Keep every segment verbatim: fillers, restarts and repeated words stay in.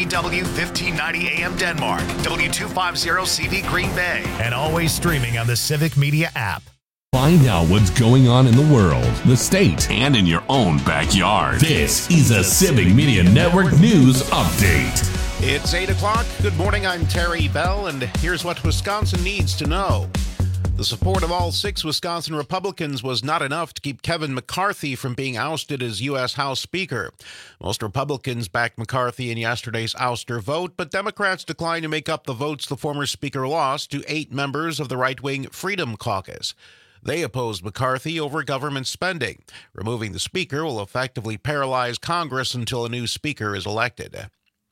C W fifteen ninety A M Denmark, W two fifty C V Green Bay, and always streaming on the Civic Media app. Find out what's going on in the world, the state, and in your own backyard. This is a Civic Media Network News Update. It's eight o'clock. Good morning, I'm Terry Bell, and here's what Wisconsin needs to know. The support of all six Wisconsin Republicans was not enough to keep Kevin McCarthy from being ousted as U S House Speaker. Most Republicans backed McCarthy in yesterday's ouster vote, but Democrats declined to make up the votes the former Speaker lost to eight members of the right-wing Freedom Caucus. They opposed McCarthy over government spending. Removing the Speaker will effectively paralyze Congress until a new Speaker is elected.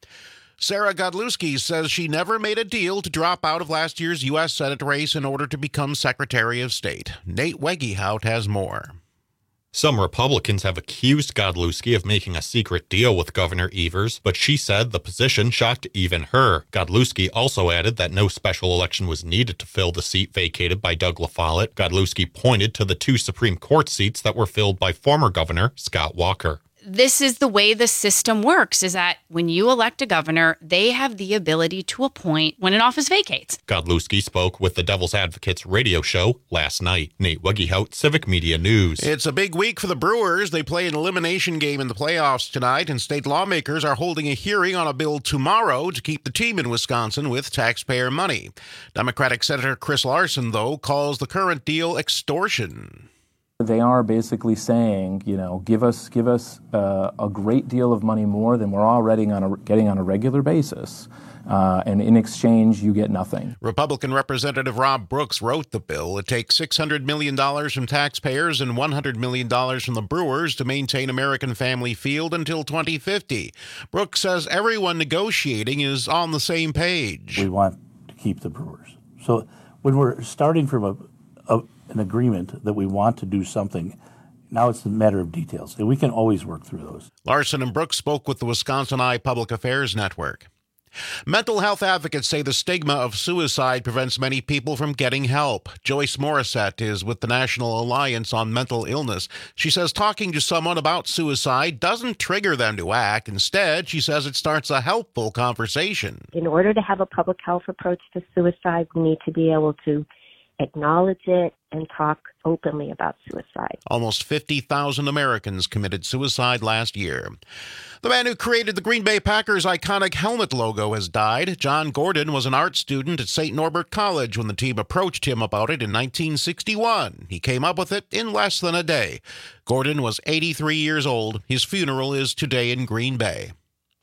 Sarah Godlewski says she never made a deal to drop out of last year's U S Senate race in order to become Secretary of State. Nate Wegehout has more. Some Republicans have accused Godlewski of making a secret deal with Governor Evers, but she said the position shocked even her. Godlewski also added that no special election was needed to fill the seat vacated by Doug LaFollette. Godlewski pointed to the two Supreme Court seats that were filled by former Governor Scott Walker. This is the way the system works, is that when you elect a governor, they have the ability to appoint when an office vacates. Godlewski spoke with the Devil's Advocates radio show last night. Nate Wegehout, Civic Media News. It's a big week for the Brewers. They play an elimination game in the playoffs tonight, and state lawmakers are holding a hearing on a bill tomorrow to keep the team in Wisconsin with taxpayer money. Democratic Senator Chris Larson, though, calls the current deal extortion. They are basically saying, you know, give us give us uh, a great deal of money more than we're already on a, getting on a regular basis, uh, and in exchange, you get nothing. Republican Representative Rob Brooks wrote the bill. It takes six hundred million dollars from taxpayers and one hundred million dollars from the Brewers to maintain American Family Field until twenty fifty. Brooks says everyone negotiating is on the same page. We want to keep the Brewers. So when we're starting from a, a an agreement that we want to do something, now it's a matter of details, and we can always work through those. Larson and Brooks spoke with the Wisconsin Eye Public Affairs Network. Mental health advocates say the stigma of suicide prevents many people from getting help. Joyce Morissette is with the National Alliance on Mental Illness. She says talking to someone about suicide doesn't trigger them to act. Instead, she says it starts a helpful conversation. In order to have a public health approach to suicide, we need to be able to acknowledge it and talk openly about suicide. Almost fifty thousand Americans committed suicide last year. The man who created the Green Bay Packers' iconic helmet logo has died. John Gordon was an art student at Saint Norbert College when the team approached him about it in nineteen sixty-one. He came up with it in less than a day. Gordon was eighty-three years old. His funeral is today in Green Bay.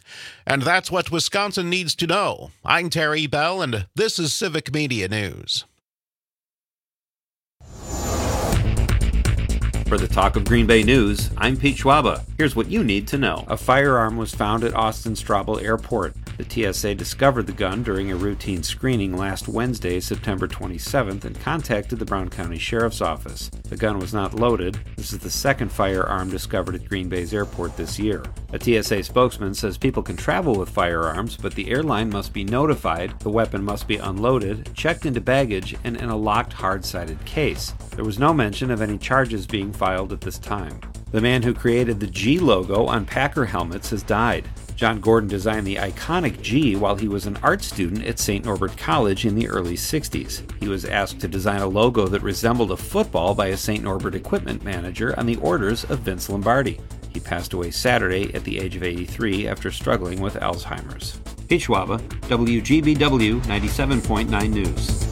And that's what Wisconsin needs to know. I'm Terry Bell, and this is Civic Media News. For the Talk of Green Bay News, I'm Pete Schwaba. Here's what you need to know. A firearm was found at Austin Straubel Airport. The T S A discovered the gun during a routine screening last Wednesday, September twenty-seventh, and contacted the Brown County Sheriff's Office. The gun was not loaded. This is the second firearm discovered at Green Bay's airport this year. A T S A spokesman says people can travel with firearms, but the airline must be notified, the weapon must be unloaded, checked into baggage, and in a locked hard-sided case. There was no mention of any charges being filed at this time. The man who created the G logo on Packer helmets has died. John Gordon designed the iconic G while he was an art student at Saint Norbert College in the early sixties. He was asked to design a logo that resembled a football by a Saint Norbert equipment manager on the orders of Vince Lombardi. He passed away Saturday at the age of eighty-three after struggling with Alzheimer's. Pete Schwaba, W G B W ninety-seven point nine News.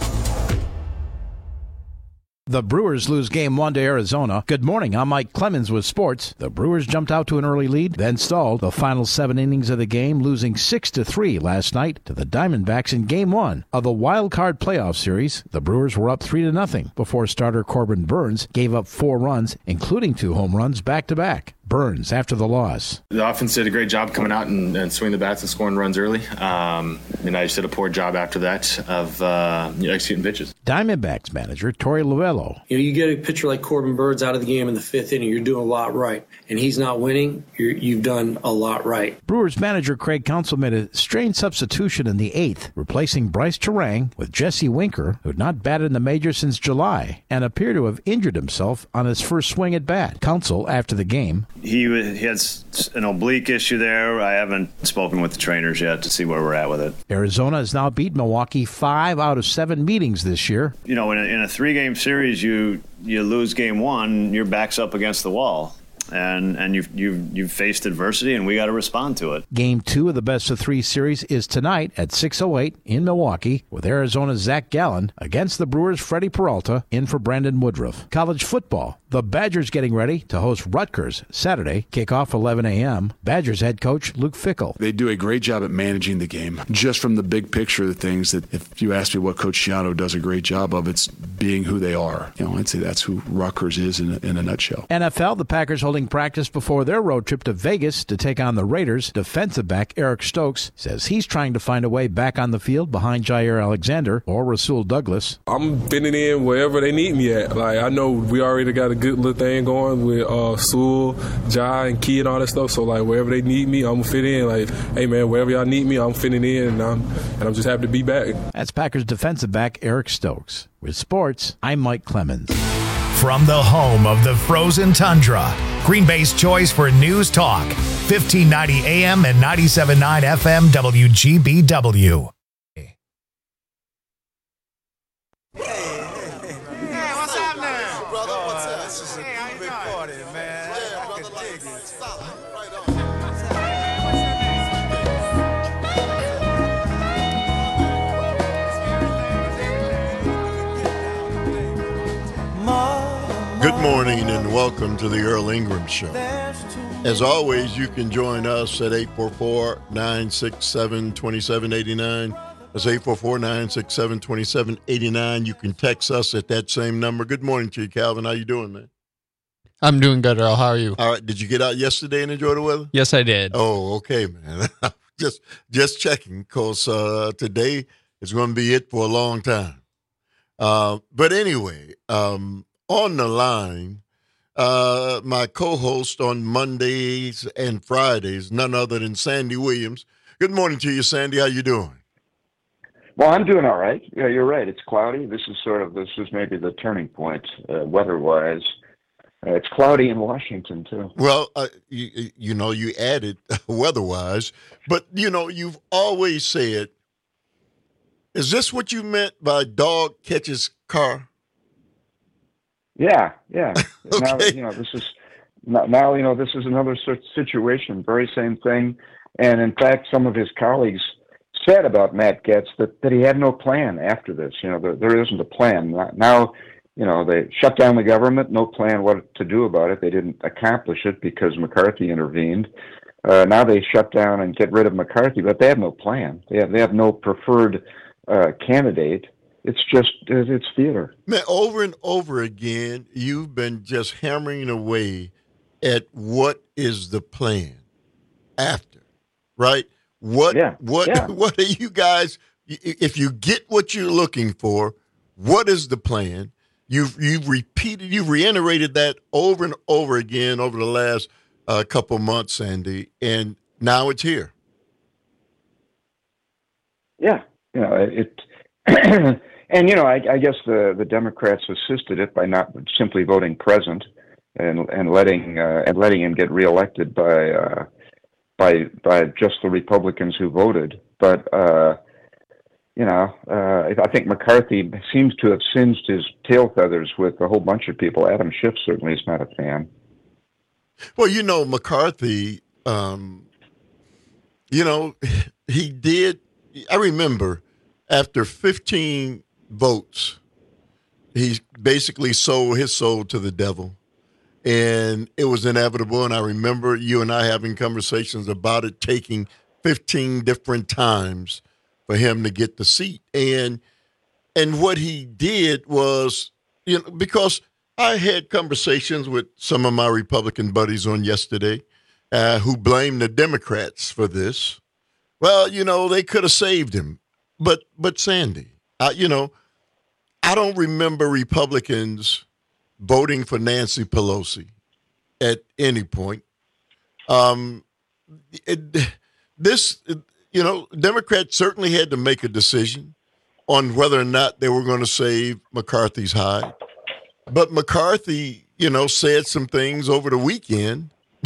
The Brewers lose game one to Arizona. Good morning, I'm Mike Clemens with sports. The Brewers jumped out to an early lead, then stalled the final seven innings of the game, losing six to three last night to the Diamondbacks in game one of the wild card playoff series. The Brewers were up three to nothing before starter Corbin Burnes gave up four runs, including two home runs back-to-back. Burnes after the loss. The offense did a great job coming out and, and swinging the bats and scoring runs early. Um, and I just did a poor job after that of uh, executing pitches. Diamondbacks manager Torey Lovullo. You know, you get a pitcher like Corbin Burnes out of the game in the fifth inning, you're doing a lot right. And he's not winning, you're, you've done a lot right. Brewers manager Craig Counsell made a strange substitution in the eighth, replacing Bryce Terang with Jesse Winker, who had not batted in the majors since July and appeared to have injured himself on his first swing at bat. Counsell, after the game, He, he has an oblique issue there. I haven't spoken with the trainers yet to see where we're at with it. Arizona has now beat Milwaukee five out of seven meetings this year. You know, in a, in a three-game series, you you lose game one, your back's up against the wall. And and you've, you've, you've faced adversity, and we got to respond to it. Game two of the best of three series is tonight at six oh eight in Milwaukee, with Arizona's Zach Gallen against the Brewers' Freddie Peralta in for Brandon Woodruff. College football. The Badgers getting ready to host Rutgers Saturday. Kickoff eleven a.m. Badgers head coach Luke Fickell. They do a great job at managing the game. Just from the big picture of the things that if you ask me what Coach Schiano does a great job of, it's being who they are. You know, I'd say that's who Rutgers is in a, in a nutshell. N F L, the Packers holding practice before their road trip to Vegas to take on the Raiders. Defensive back Eric Stokes says he's trying to find a way back on the field behind Jair Alexander or Rasul Douglas. I'm fitting in wherever they need me at. Like, I know we already got a good little thing going with uh, Sewell, Jai, and Key and all that stuff. So, like, wherever they need me, I'm going to fit in. Like, hey, man, wherever y'all need me, I'm fitting in, and I'm, and I'm just happy to be back. That's Packers defensive back Eric Stokes. With sports, I'm Mike Clemens. From the home of the frozen tundra, Green Bay's choice for news talk, fifteen ninety A M and ninety-seven point nine F M W G B W. Good morning and welcome to the Earl Ingram Show. As always, you can join us at eight four four, nine six seven, two seven eight nine. That's eight four four, nine six seven, two seven eight nine. You can text us at that same number. Good morning to you, Calvin. How you doing, man? I'm doing good, Earl. How are you? All right. Did you get out yesterday and enjoy the weather? Yes, I did. Oh, okay, man. just just checking, because uh, today is going to be it for a long time. Uh, but anyway, um, on the line, uh, my co-host on Mondays and Fridays, none other than Sandy Williams. Good morning to you, Sandy. How you doing? Well, I'm doing all right. Yeah, you're right. It's cloudy. This is sort of, this is maybe the turning point uh, weather-wise. Uh, it's cloudy in Washington, too. Well, uh, you, you know, you added weather-wise, but, you know, you've always said, is this what you meant by dog catches car? Yeah, yeah. Okay. Now, you know, this is now, you know, this is another sort of situation, very same thing. And in fact, some of his colleagues said about Matt Gaetz that, that he had no plan after this. You know, there, there isn't a plan. Now, you know, they shut down the government, no plan what to do about it. They didn't accomplish it because McCarthy intervened. Uh, now they shut down and get rid of McCarthy, but they have no plan. They have, they have no preferred uh, candidate. It's just, it's theater. Man, over and over again, you've been just hammering away at what is the plan after, right? What, yeah. what, yeah. what are you guys, if you get what you're looking for, what is the plan? You've, you've repeated, you've reiterated that over and over again over the last uh, couple months, Sandy, and now it's here. Yeah. You know, it, it and, you know, I, I guess the, the Democrats assisted it by not simply voting present and and letting uh, and letting him get reelected by uh, by by just the Republicans who voted. But uh, you know, uh, I think McCarthy seems to have singed his tail feathers with a whole bunch of people. Adam Schiff certainly is not a fan. Well, you know, McCarthy, um, you know, he did. I remember after fifteen votes, he basically sold his soul to the devil, and it was inevitable. And I remember you and I having conversations about it taking fifteen different times for him to get the seat. And and what he did was, you know, because I had conversations with some of my Republican buddies on yesterday uh, who blamed the Democrats for this. Well, you know, they could have saved him. But, but Sandy, uh, you know, I don't remember Republicans voting for Nancy Pelosi at any point. Um, it, this, you know, Democrats certainly had to make a decision on whether or not they were going to save McCarthy's hide. But McCarthy, you know, said some things over the weekend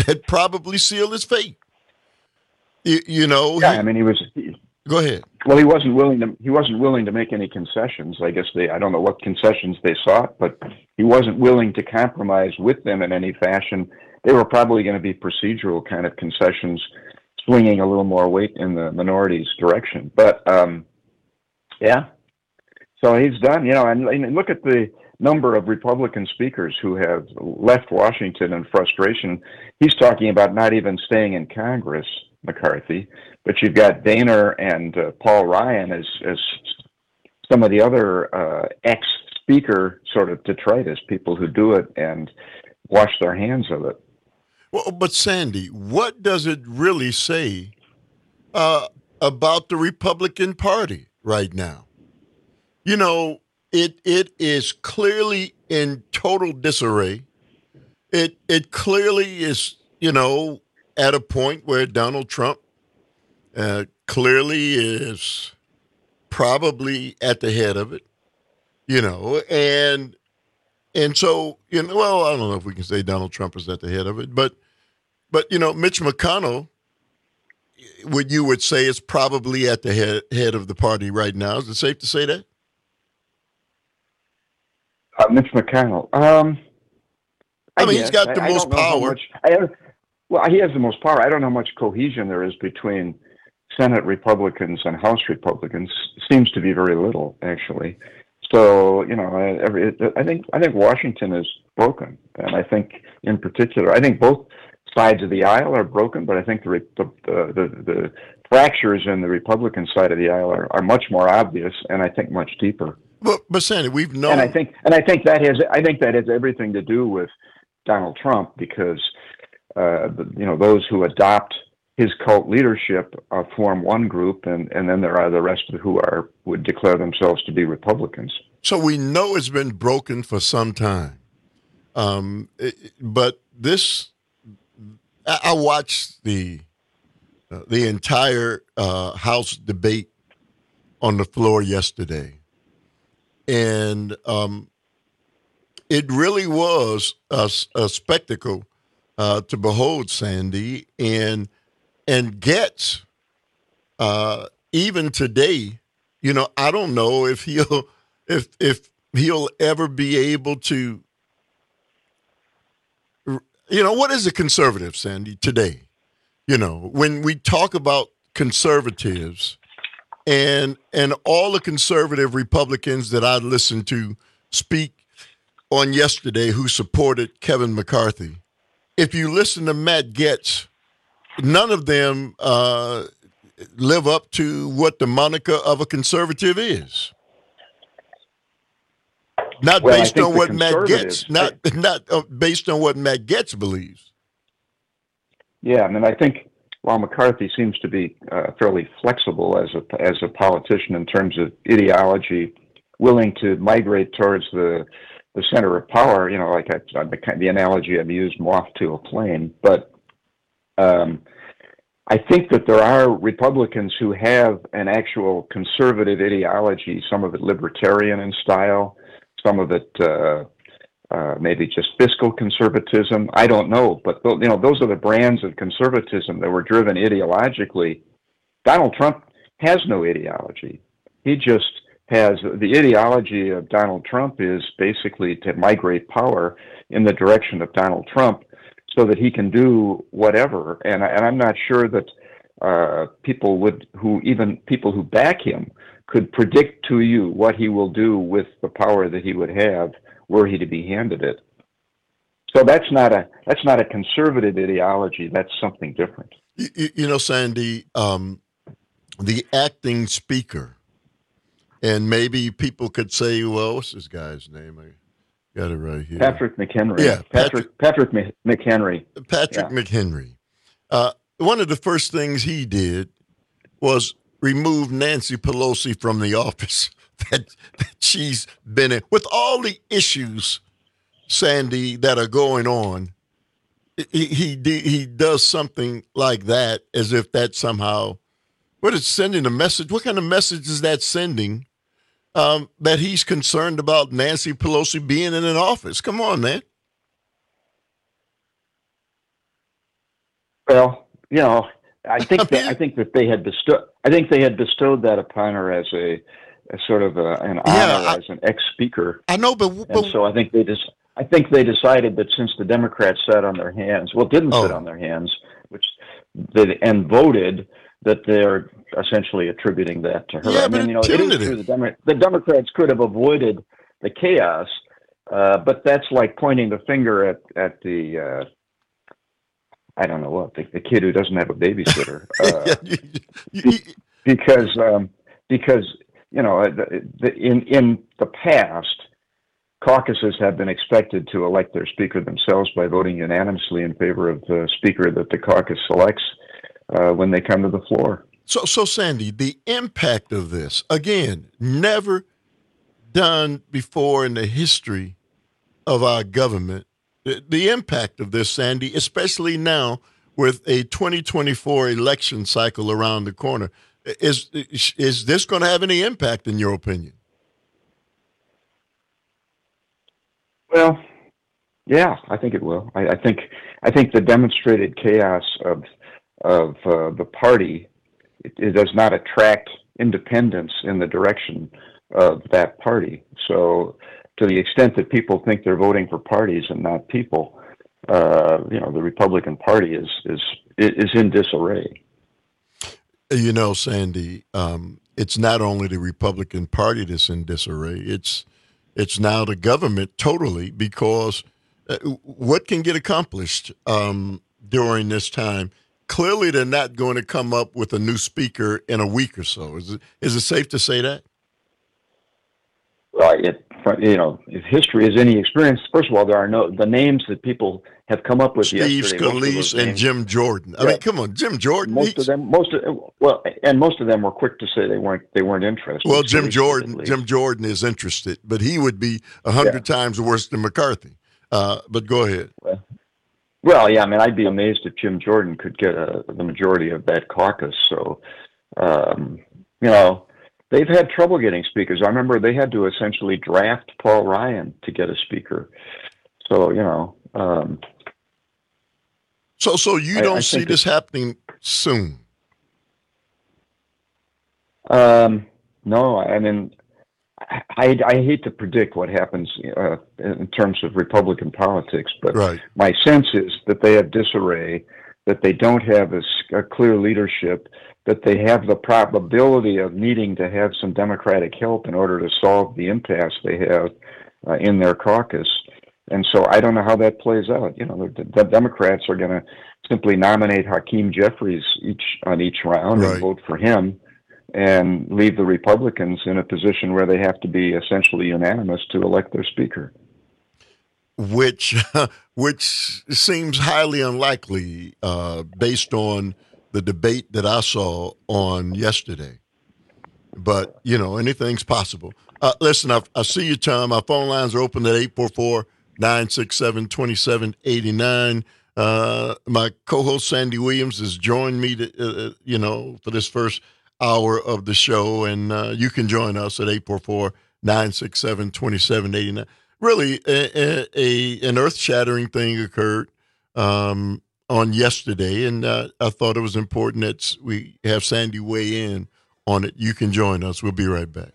that probably sealed his fate. You, you know. Yeah, he, I mean, he was. He, go ahead. Well, he wasn't willing to. He wasn't willing to make any concessions. I guess they. I don't know what concessions they sought, but he wasn't willing to compromise with them in any fashion. They were probably going to be procedural kind of concessions, swinging a little more weight in the minority's direction. But um, yeah, so he's done. You know, and, and look at the number of Republican speakers who have left Washington in frustration. He's talking about not even staying in Congress, McCarthy, but you've got Boehner and uh, Paul Ryan as as some of the other uh, ex-speaker sort of detritus, people who do it and wash their hands of it. Well, but Sandy, what does it really say uh, about the Republican Party right now? You know, it it is clearly in total disarray. It it clearly is, you know, at a point where Donald Trump uh, clearly is probably at the head of it, you know, and and so, you know, well, I don't know if we can say Donald Trump is at the head of it, but, but you know, Mitch McConnell, what you would say is probably at the head, head of the party right now. Is it safe to say that? Uh, Mitch McConnell. Um, I, I mean, guess. he's got the I, most I don't know how power. much, I, well, he has the most power. I don't know how much cohesion there is between Senate Republicans and House Republicans. Seems to be very little, actually. So, you know, every, I think I think Washington is broken, and I think, in particular, I think both sides of the aisle are broken, but I think the the the, the fractures in the Republican side of the aisle are, are much more obvious, and I think much deeper. But, but Sandy, we've known, and I think and I think that has I think that has everything to do with Donald Trump, because uh, you know, those who adopt his cult leadership uh, form one group, and, and then there are the rest of who are would declare themselves to be Republicans. So we know it's been broken for some time, um, it, but this I, I watched the uh, the entire uh, House debate on the floor yesterday, and um, it really was a, a spectacle uh, to behold, Sandy, and and Getz, uh, even today, you know, I don't know if he'll if if he'll ever be able to, you know, what is a conservative, Sandy, today? You know, when we talk about conservatives and and all the conservative Republicans that I listened to speak on yesterday who supported Kevin McCarthy, if you listen to Matt Gaetz, none of them uh, live up to what the moniker of a conservative is. Not well, based on what Matt Gaetz, not not uh, based on what Matt Gaetz believes. Yeah, I mean, I think while McCarthy seems to be uh, fairly flexible as a as a politician in terms of ideology, willing to migrate towards the the center of power, you know, like I, the, the analogy I've used, moth to a plane. But um, I think that there are Republicans who have an actual conservative ideology, some of it libertarian in style, some of it uh, uh, maybe just fiscal conservatism. I don't know, but you know, those are the brands of conservatism that were driven ideologically. Donald Trump has no ideology. He just has the ideology of Donald Trump is basically to migrate power in the direction of Donald Trump so that he can do whatever. And, I, and I'm not sure that uh, people would, who even people who back him could predict to you what he will do with the power that he would have were he to be handed it. So that's not a that's not a conservative ideology. That's something different. You, you know, Sandy, um, the acting speaker, and maybe people could say, well, what's this guy's name? I got it right here. Patrick McHenry. Yeah, Patrick Patrick, Patrick McHenry. Patrick yeah. McHenry. Uh, one of the first things he did was remove Nancy Pelosi from the office that, that she's been in. With all the issues, Sandy, that are going on, he he, he does something like that as if that somehow, what is sending a message? What kind of message is that sending? Um, that he's concerned about Nancy Pelosi being in an office. Come on, man. Well, you know, I think that I think that they had bestowed. I think they had bestowed that upon her as a, a sort of a, an honor Yeah, I- as an ex-speaker. I know, but, And but so I think they just. I think they decided that since the Democrats sat on their hands, well, didn't sit Oh. on their hands, which they, and voted, that they're essentially attributing that to her. Yeah, I but mean, you know, it's it is punitive. true the, Demo- the Democrats could have avoided the chaos, uh, but that's like pointing the finger at at the. Uh, I don't know what the, the kid who doesn't have a babysitter, uh, be- because um, because you know the, the, in in the past, caucuses have been expected to elect their speaker themselves by voting unanimously in favor of the speaker that the caucus selects uh, when they come to the floor. So, so Sandy, the impact of this, again, never done before in the history of our government, the, the impact of this, Sandy, especially now with a twenty twenty-four election cycle around the corner, is, is this going to have any impact in your opinion? Well, yeah, I think it will. I, I think I think the demonstrated chaos of of uh, the party it, it does not attract independence in the direction of that party. So, to the extent that people think they're voting for parties and not people, uh, you know, the Republican Party is is is in disarray. You know, Sandy, um, it's not only the Republican Party that's in disarray. It's it's now the government totally, because uh, what can get accomplished um, during this time? Clearly, they're not going to come up with a new speaker in a week or so. Is it, is it safe to say that? Well, it, you know, if history is any experience, first of all, there are no the names that people have come up with Steve yesterday. most of those Scalise and names- Jim Jordan. I Yeah. mean, come on, Jim Jordan. Most he's- of them, most of well, and most of them were quick to say they weren't they weren't interested. Well, Jim seriously, Jordan, at least. Jim Jordan is interested, but he would be a hundred times worse than McCarthy. Uh, but go ahead. Well, yeah, I mean, I'd be amazed if Jim Jordan could get a, the majority of that caucus. So, um, you know, they've had trouble getting speakers. I remember they had to essentially draft Paul Ryan to get a speaker. So, you know. Um, So, so you I- don't I see think this happening soon? Um, no, I mean, I, I, I hate to predict what happens uh, in terms of Republican politics, but Right. my sense is that they have disarray, that they don't have a, s- a clear leadership, that they have the probability of needing to have some Democratic help in order to solve the impasse they have uh, in their caucus. And so I don't know how that plays out. You know, the, the Democrats are going to simply nominate Hakeem Jeffries each on each round Right. and vote for him, and leave the Republicans in a position where they have to be essentially unanimous to elect their speaker. Which, which seems highly unlikely uh, based on the debate that I saw on yesterday. But, you know, anything's possible. Uh, listen, I, I see you, Tom. Our phone lines are open at eight four four, nine six seven, two seven eight nine. Uh, my co-host, Sandy Williams, has joined me, to, uh, you know, for this first hour of the show. And uh, you can join us at eight four four, nine six seven, two seven eight nine. Really, a, a, an earth-shattering thing occurred um, on yesterday, and uh, I thought it was important that we have Sandy weigh in on it. You can join us. We'll be right back.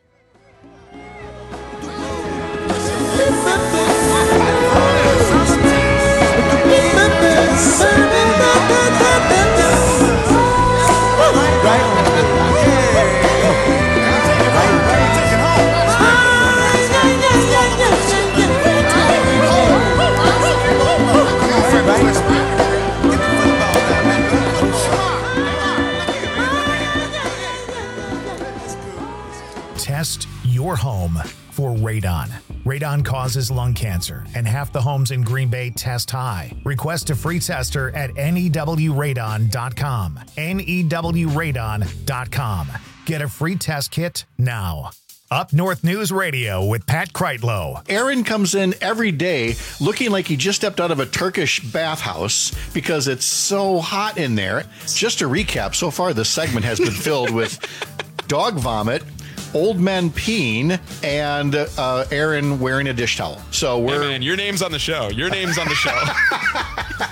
Test your home for radon. Radon causes lung cancer, and half the homes in Green Bay test high. Request a free tester at N E W radon dot com. N E W radon dot com. Get a free test kit now. Up North News Radio with Pat Kreitlow. Aaron comes in every day looking like he just stepped out of a Turkish bathhouse because it's so hot in there. Just to recap, so far this segment has been filled with dog vomit, old men peeing, and uh, Aaron wearing a dish towel. So we're Hey man, your name's on the show. Your name's on the show.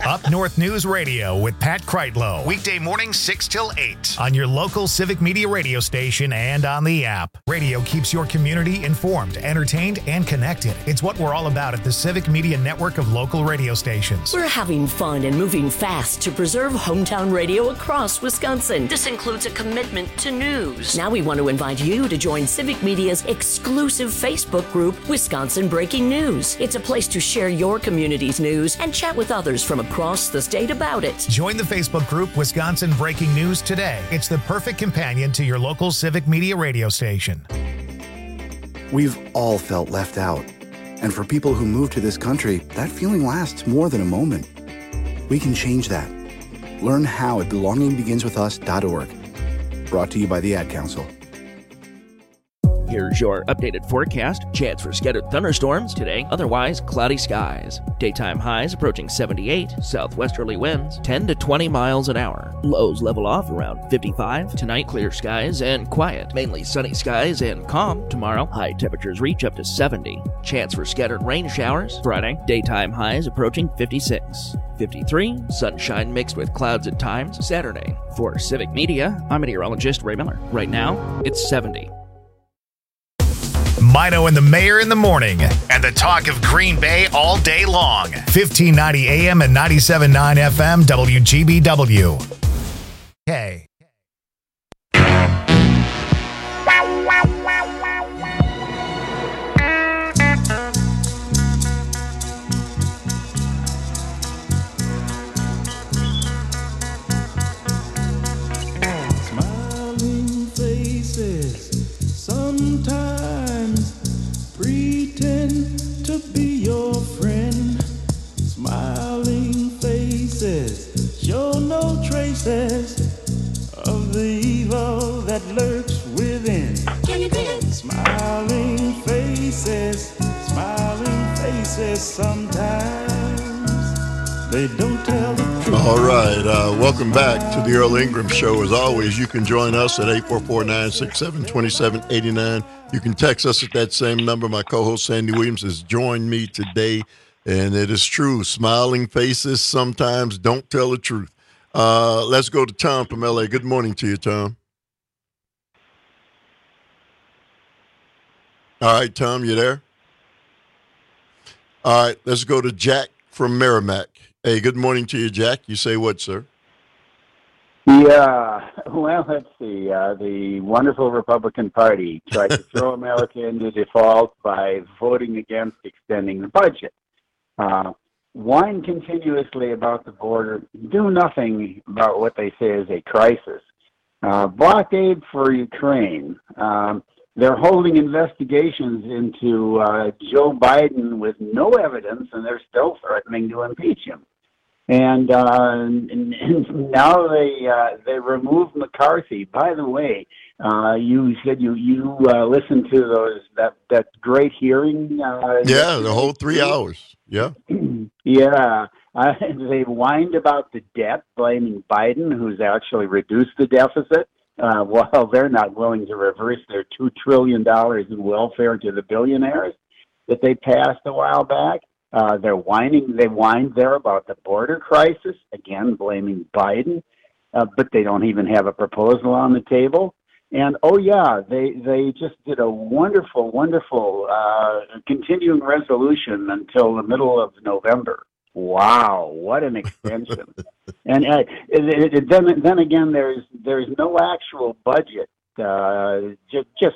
Up North News Radio with Pat Kreitlow. Weekday mornings six till eight on your local Civic Media radio station and on the app. Radio keeps your community informed, entertained, and connected. It's what we're all about at the Civic Media network of local radio stations. We're having fun and moving fast to preserve hometown radio across Wisconsin. This includes a commitment to news. Now we want to invite you to join Civic Media's exclusive Facebook group, Wisconsin Breaking News. It's a place to share your community's news and chat with others from across the state about it. Join the Facebook group Wisconsin Breaking News today. It's the perfect companion to your local Civic Media radio station. We've all felt left out. And for people who move to this country, that feeling lasts more than a moment. We can change that. Learn how at belonging begins with us dot org. Brought to you by the Ad Council. Here's your updated forecast. Chance for scattered thunderstorms today. Otherwise, cloudy skies. Daytime highs approaching seventy-eight. Southwesterly winds ten to twenty miles an hour. Lows level off around fifty-five. Tonight, clear skies and quiet. Mainly sunny skies and calm. Tomorrow, high temperatures reach up to seventy. Chance for scattered rain showers. Friday, daytime highs approaching fifty-six. fifty-three. Sunshine mixed with clouds at times. Saturday. For Civic Media, I'm meteorologist Ray Miller. Right now, it's seventy. Mino and the Mayor in the morning, and the talk of Green Bay all day long. fifteen ninety A M and ninety-seven point nine F M W G B W. Hey. Smiling faces, sometimes pretend to be your friend. Smiling faces show no traces of the evil that lurks within. Can you dig it? Smiling faces, smiling faces, sometimes they don't tell the truth. All right, uh, welcome back to the Earl Ingram Show. As always, you can join us at eight four four, nine six seven, two seven eight nine. You can text us at that same number. My co-host Sandy Williams has joined me today, and it is true. Smiling faces sometimes don't tell the truth. Uh, let's go to Tom from L A. Good morning to you, Tom. All right, Tom, you there? All right, let's go to Jack from Merrimack. Hey, good morning to you, Jack. You say what, sir? Yeah, well, let's see. Uh, the wonderful Republican Party tried to throw America into default by voting against extending the budget. Uh, whine continuously about the border, do nothing about what they say is a crisis. Uh, block aid for Ukraine. Um, they're holding investigations into uh, Joe Biden with no evidence, and they're still threatening to impeach him. And, uh, and, and now they uh, they removed McCarthy. By the way, uh, you said you you uh, listened to those that that great hearing. Uh, yeah, the whole three hours. Yeah, yeah. Uh, they whined about the debt, blaming Biden, who's actually reduced the deficit. Uh, while they're not willing to reverse their two trillion dollars in welfare to the billionaires that they passed a while back. Uh, they're whining, they whined there about the border crisis, again, blaming Biden, uh, but they don't even have a proposal on the table. And, oh, yeah, they, they just did a wonderful, wonderful uh, continuing resolution until the middle of November. Wow, what an extension. and uh, it, it, then, then again, there's there's no actual budget, uh, just, just,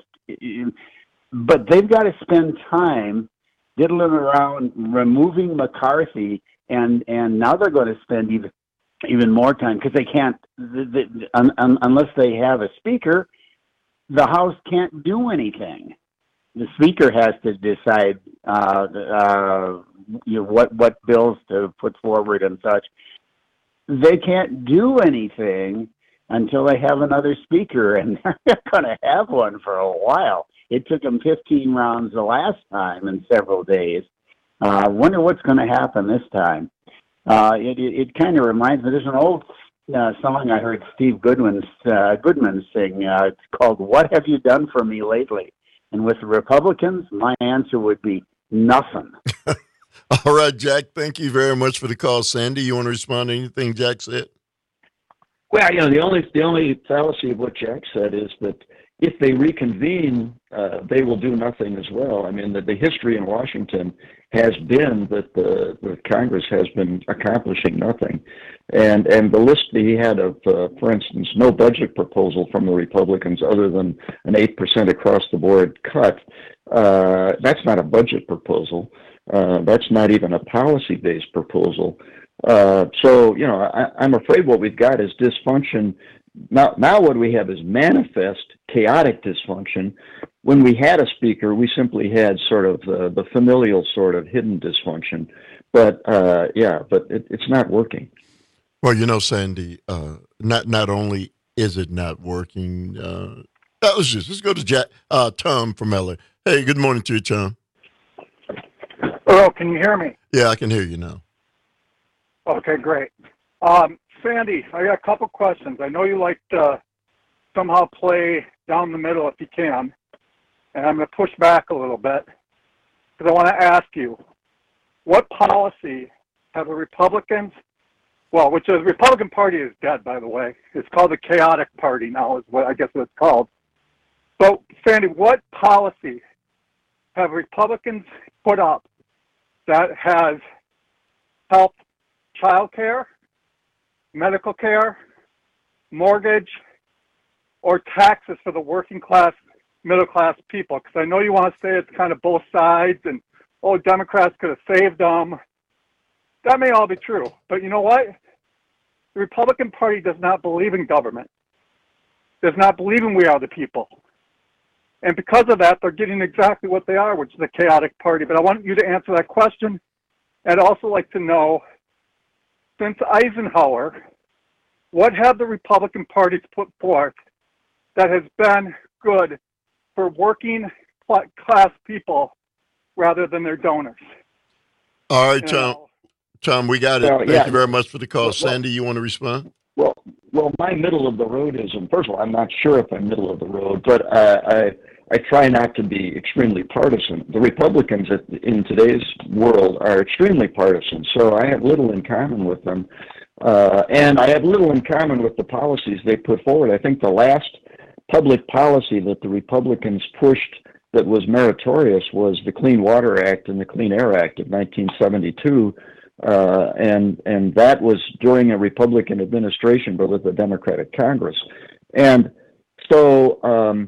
but they've got to spend time diddling around removing McCarthy, and, and now they're going to spend even even more time because they can't, the, the, un, un, unless they have a speaker, the House can't do anything. The speaker has to decide uh, uh, you know, what what bills to put forward and such. They can't do anything until they have another speaker, and they're not going to have one for a while. It took them fifteen rounds the last time in several days. I uh, wonder what's going to happen this time. Uh, it it, it kind of reminds me, there's an old uh, song I heard Steve Goodman, uh, Goodman sing. Uh, it's called "What Have You Done For Me Lately?" And with the Republicans, my answer would be nothing. All right, Jack, thank you very much for the call. Sandy, you want to respond to anything Jack said? Well, you know, the only the only fallacy of what Jack said is that if they reconvene, uh, they will do nothing as well. I mean, the, the history in Washington has been that the, the Congress has been accomplishing nothing. And and the list that he had of, uh, for instance, no budget proposal from the Republicans other than an eight percent across-the-board cut, uh, that's not a budget proposal. Uh, that's not even a policy-based proposal. Uh, so, you know, I, I'm afraid what we've got is dysfunction. Now, now what we have is manifest, chaotic dysfunction. When we had a speaker, we simply had sort of uh, the familial sort of hidden dysfunction. But, uh, yeah, but it, it's not working. Well, you know, Sandy, uh, not not only is it not working, uh, that was just, let's go to Jack, uh, Tom from L A. Hey, good morning to you, Tom. Earl, can you hear me? Yeah, I can hear you now. Okay, great. Um, Sandy, I got a couple questions. I know you like to somehow play down the middle if you can, and I'm going to push back a little bit because I want to ask you, what policy have the Republicans, well, which the Republican Party is dead, by the way. It's called the Chaotic Party now is what I guess what it's called. So, Sandy, what policy have Republicans put up that has helped child care, medical care, mortgage, or taxes for the working class, middle class people? Because I know you want to say it's kind of both sides and, oh, Democrats could have saved them. That may all be true. But you know what? The Republican Party does not believe in government, does not believe in we are the people. And because of that, they're getting exactly what they are, which is a chaotic party. But I want you to answer that question. I'd also like to know, since Eisenhower, what have the Republican parties put forth that has been good for working class people rather than their donors? All right, Tom. Tom, we got it. Well, Thank yeah. you very much for the call. Well, Sandy, you want to respond? Well, well, my middle of the roadism. First of all, I'm not sure if I'm middle of the road, but uh, I I try not to be extremely partisan. The Republicans in today's world are extremely partisan, so I have little in common with them, uh, and I have little in common with the policies they put forward. I think the last public policy that the Republicans pushed that was meritorious was the Clean Water Act and the Clean Air Act of nineteen seventy-two. Uh, and and that was during a Republican administration, but with a Democratic Congress. And so um,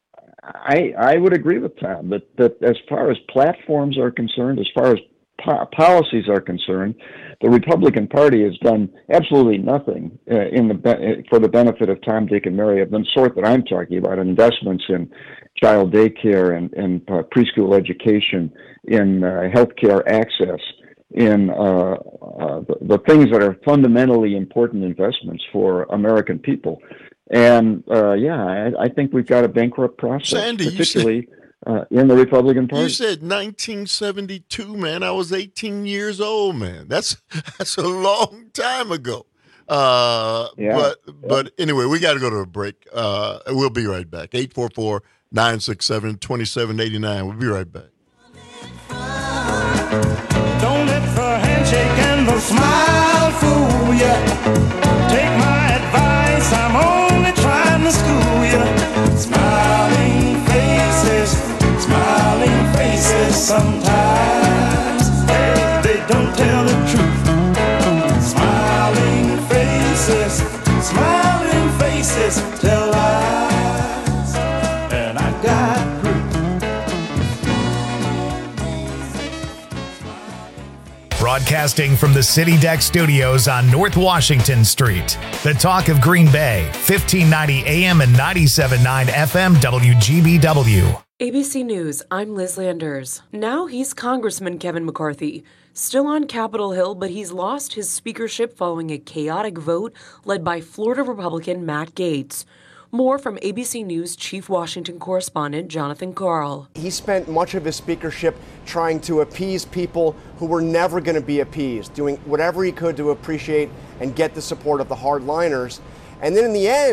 I I would agree with Tom that, that as far as platforms are concerned, as far as po- policies are concerned, the Republican Party has done absolutely nothing uh, in the be- for the benefit of Tom, Dick, and Mary of the sort that I'm talking about: investments in child daycare and, and uh, preschool education, in uh, healthcare access, in uh, uh, the, the things that are fundamentally important investments for American people. And, uh, yeah, I, I think we've got a bankrupt process, Sandy, particularly said, uh, in the Republican Party. You said nineteen seventy-two, man. I was eighteen years old, man. That's that's a long time ago. Uh, yeah. But, but anyway, we got to go to a break. Uh, we'll be right back. eight four four, nine six seven, two seven eight nine. We'll be right back. Don't let the handshake and the smile fool ya. Take my advice, I'm only trying to school ya. Smiling faces, smiling faces sometimes. They don't tell the truth. Smiling faces, smiling faces tell lies. And I got proof. Broadcasting from the City Deck Studios on North Washington Street. The talk of Green Bay, fifteen ninety A M and ninety-seven point nine F M W G B W. A B C News, I'm Liz Landers. Now he's Congressman Kevin McCarthy. Still on Capitol Hill, but he's lost his speakership following a chaotic vote led by Florida Republican Matt Gaetz. More from A B C News Chief Washington Correspondent Jonathan Karl. He spent much of his speakership trying to appease people who were never going to be appeased, doing whatever he could to appreciate and get the support of the hardliners. And then in the end,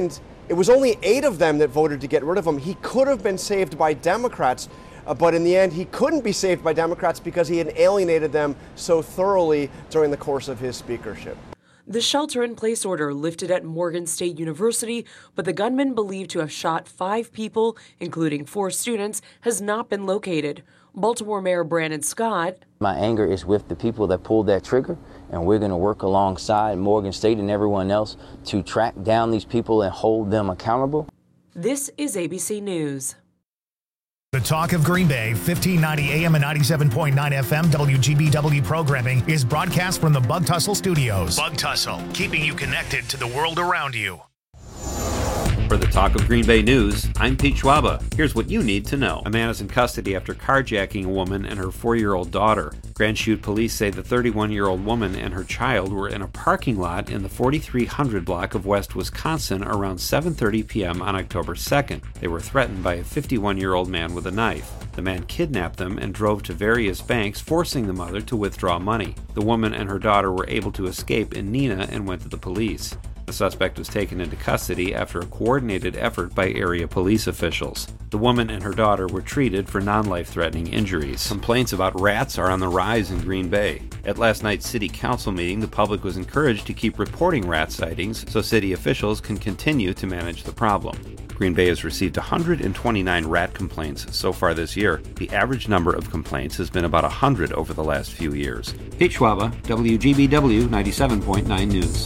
It was only eight of them that voted to get rid of him. He could have been saved by Democrats, uh, but in the end, he couldn't be saved by Democrats because he had alienated them so thoroughly during the course of his speakership. The shelter-in-place order lifted at Morgan State University, but the gunman believed to have shot five people, including four students, has not been located. Baltimore Mayor Brandon Scott. My anger is with the people that pulled that trigger, and we're going to work alongside Morgan State and everyone else to track down these people and hold them accountable. This is A B C News. The Talk of Green Bay, fifteen ninety A M and ninety-seven point nine F M W G B W programming is broadcast from the Bug Tussle Studios. Bug Tussle, keeping you connected to the world around you. For the Talk of Green Bay News, I'm Pete Schwaba. Here's what you need to know. A man is in custody after carjacking a woman and her four-year-old daughter. Grand Chute police say the thirty-one-year-old woman and her child were in a parking lot in the forty-three hundred block of West Wisconsin around seven thirty p.m. on October second. They were threatened by a fifty-one-year-old man with a knife. The man kidnapped them and drove to various banks, forcing the mother to withdraw money. The woman and her daughter were able to escape in Neenah and went to the police. The suspect was taken into custody after a coordinated effort by area police officials. The woman and her daughter were treated for non-life-threatening injuries. Complaints about rats are on the rise in Green Bay. At last night's city council meeting, the public was encouraged to keep reporting rat sightings so city officials can continue to manage the problem. Green Bay has received one hundred twenty-nine rat complaints so far this year. The average number of complaints has been about one hundred over the last few years. Pete Schwaba, W G B W ninety-seven point nine News.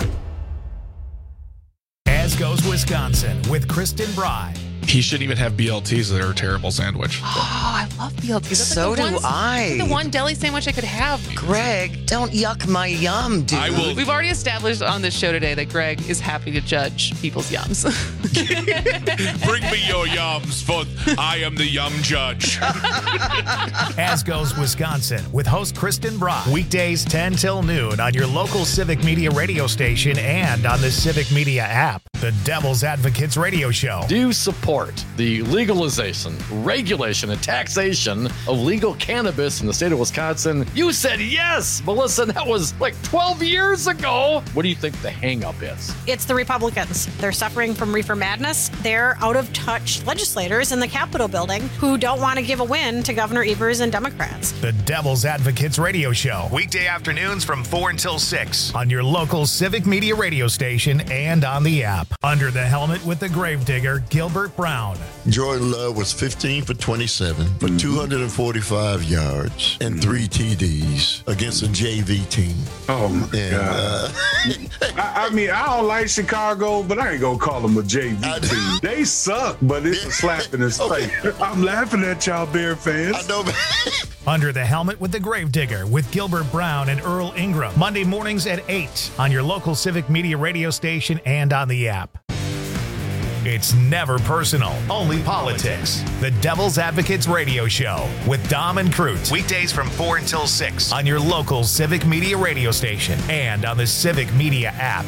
As goes Wisconsin with Kristen Bry. He shouldn't even have B L Ts. They're a terrible sandwich. Oh, I love B L Ts. That's So like the do one, I. The one deli sandwich I could have. Greg, don't yuck my yum, dude. I will. We've already established on this show today that Greg is happy to judge people's yums. Bring me your yums, for I am the yum judge. As goes Wisconsin with host Kristen Bry. Weekdays ten till noon on your local Civic Media radio station and on the Civic Media app. The Devil's Advocates radio show. Do you support the legalization, regulation, and taxation of legal cannabis in the state of Wisconsin? You said yes, Melissa. That was like twelve years ago. What do you think the hang-up is? It's the Republicans. They're suffering from reefer madness. They're out-of-touch legislators in the Capitol building who don't want to give a win to Governor Evers and Democrats. The Devil's Advocates radio show. Weekday afternoons from four until six on your local Civic Media radio station and on the app. Under the helmet with the gravedigger, Gilbert Brown. Jordan Love was fifteen for twenty-seven for mm-hmm. two hundred forty-five yards and mm-hmm. three T Ds against a J V team. Oh, my and, God. Uh, I, I mean, I don't like Chicago, but I ain't going to call them a J V team. They suck, but it's a slap in his okay. face. I'm laughing at y'all Bear fans. I know, man. Under the helmet with the gravedigger with Gilbert Brown and Earl Ingram. Monday mornings at eight on your local Civic Media radio station and on the app. It's never personal, only politics. The Devil's Advocates radio show with Dom and Cruz. Weekdays from four until six on your local Civic Media radio station and on the Civic Media app.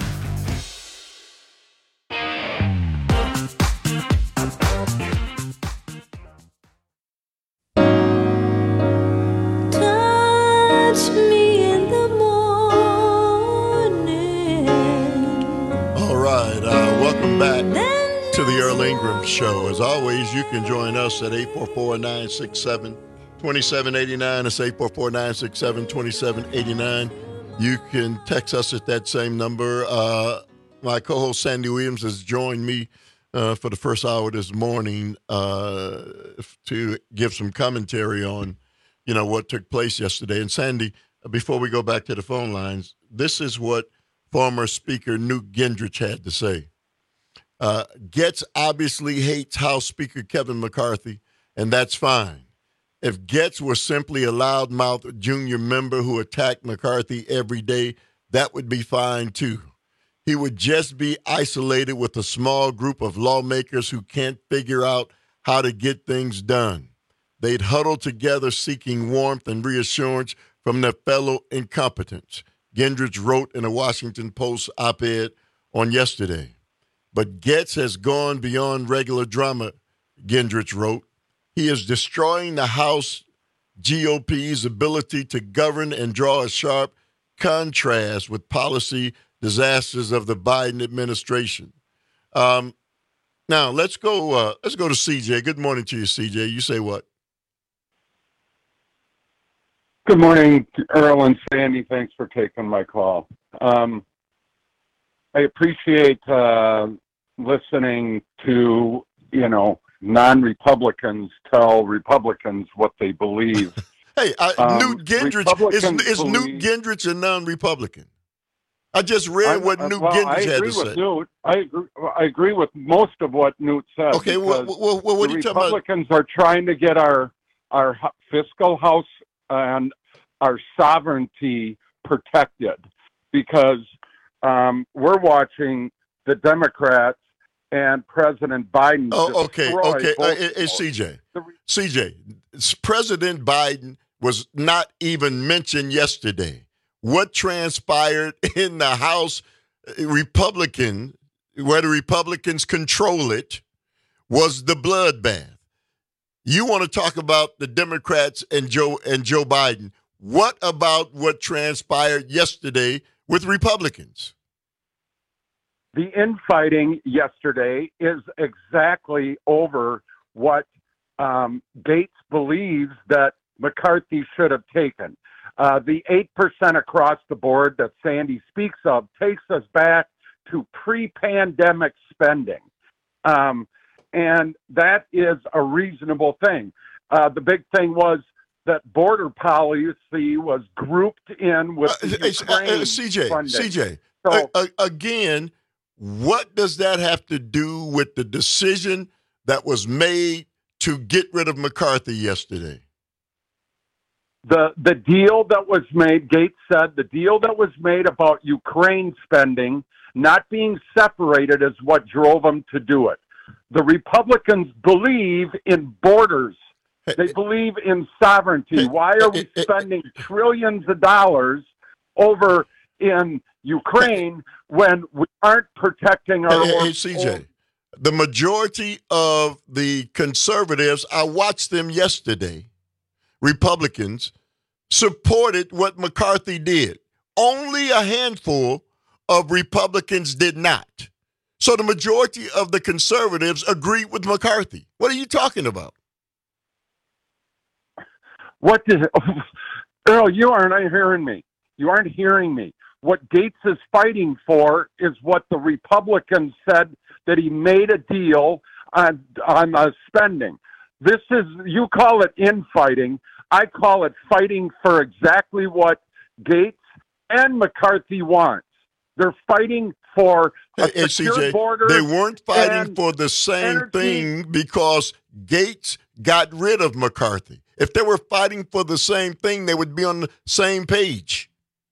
Touch me in the morning. All right, uh, welcome back to the Earl Ingram Show. As always, you can join us at eight four four, nine six seven, two seven eight nine. It's eight four four, nine six seven, two seven eight nine. You can text us at that same number. Uh, my co-host Sandy Williams has joined me uh, for the first hour this morning uh, to give some commentary on, you know, what took place yesterday. And Sandy, before we go back to the phone lines, this is what former Speaker Newt Gingrich had to say. Uh, Getz obviously hates House Speaker Kevin McCarthy, and that's fine. If Getz were simply a loudmouth junior member who attacked McCarthy every day, that would be fine too. He would just be isolated with a small group of lawmakers who can't figure out how to get things done. They'd huddle together seeking warmth and reassurance from their fellow incompetents, Gingrich wrote in a Washington Post op-ed on yesterday. But Getz has gone beyond regular drama, Gingrich wrote. He is destroying the House G O P's ability to govern and draw a sharp contrast with policy disasters of the Biden administration. Um, now let's go. Uh, let's go to C J. Good morning to you, C J. You say what? Good morning, Earl and Sandy. Thanks for taking my call. Um, I appreciate uh, listening to, you know, non-Republicans tell Republicans what they believe. Hey, I, Um, Newt Gingrich is, is believe, Newt Gingrich a non-Republican? I just read I, what uh, Newt well, Gingrich I had agree to with say. Newt. I agree, I agree with most of what Newt said. Okay, well, because well, well, what the are you talking about? Republicans are trying to get our our hu- fiscal house and our sovereignty protected because um, we're watching the Democrats and President Biden. Oh, okay, destroy okay. Uh, both- hey, hey, C J, C J, President Biden was not even mentioned yesterday. What transpired in the House Republican, where the Republicans control it, was the bloodbath. You want to talk about the Democrats and Joe and Joe Biden. What about what transpired yesterday with Republicans? The infighting yesterday is exactly over what um, Gates believes that McCarthy should have taken. Uh, the eight percent across the board that Sandy speaks of takes us back to pre-pandemic spending. Um, and that is a reasonable thing. Uh, the big thing was that border policy was grouped in with the Uh, Ukraine uh, C J, funding. C J, So- uh, uh, again, what does that have to do with the decision that was made to get rid of McCarthy yesterday? The the deal that was made, Gates said, the deal that was made about Ukraine spending not being separated is what drove them to do it. The Republicans believe in borders. They believe in sovereignty. Why are we spending trillions of dollars over in Ukraine when we aren't protecting our Hey, hey, own? hey, C J, the majority of the conservatives, I watched them yesterday, Republicans, supported what McCarthy did. Only a handful of Republicans did not. So the majority of the conservatives agreed with McCarthy. What are you talking about? What did Earl? You aren't hearing me. You aren't hearing me. What Gates is fighting for is what the Republicans said that he made a deal on on uh, spending. This is, you call it infighting. I call it fighting for exactly what Gates and McCarthy wants. They're fighting for a Hey, secure C J, border. they weren't fighting and for the same energy. thing because Gates got rid of McCarthy. If they were fighting for the same thing, they would be on the same page.